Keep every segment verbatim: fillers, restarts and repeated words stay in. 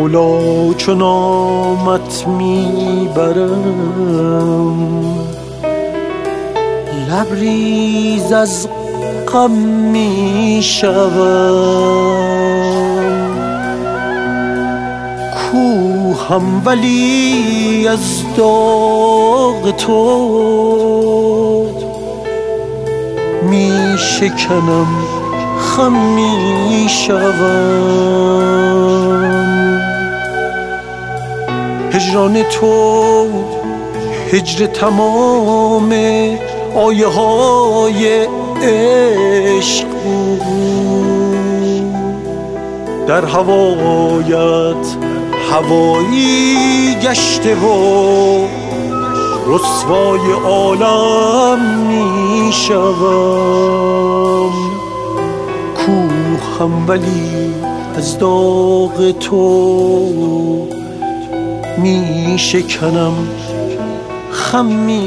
مولا چو نامت میبرم، لبریز از غم میشوم. کوهم ولی از داغ تو میشکنم، خم میشوم. هجران تو هجر تمام آیه های عشق بود، در هوایت هوایی گشته و رسوای عالم میشوم. کوهم ولی از داغ تو میشکنم، خم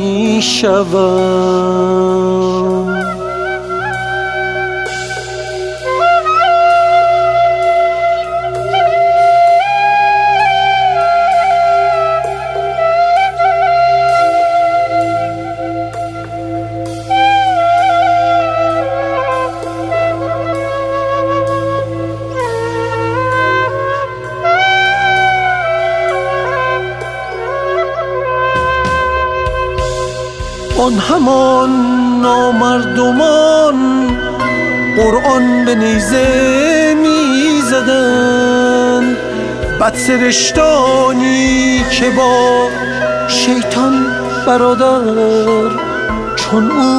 میشوم. آن همان نامردمان قرآن به نیزه می زدن، بدسرشتانی که با شیطان برادر چون او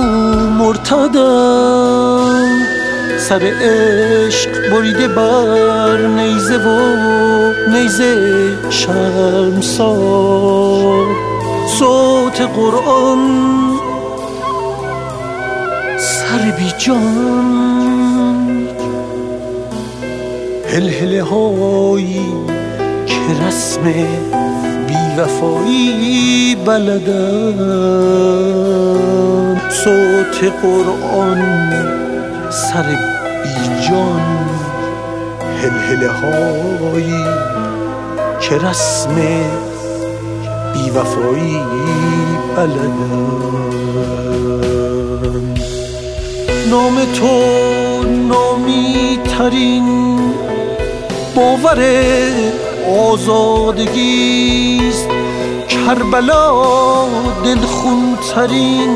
مرتدن. سر عشق بریده بر نیزه و نیزه شرمسار، صوت قرآن سر بی جان، هلهله هایی که رسم بی وفایی بلدن. صوت قرآن سر بی جان، هلهله هایی که رسم بی وفایی بلدن. نام تو نامی ترین باور آزادگیست، کربلا دلخون ترین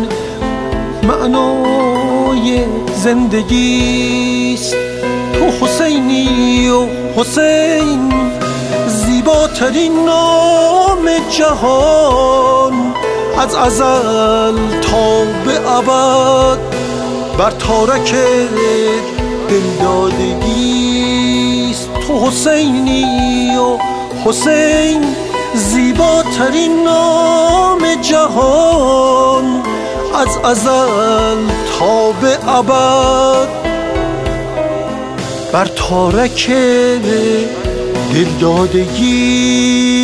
معنای زندگیست. تو حسینی و حسین زیباترین نام جهان، از ازل تا به ابد بر تارک دلدادگیست. تو حسینی و حسین زیباترین نام جهان، از ازل تا به ابد بر تارک دلدادگی.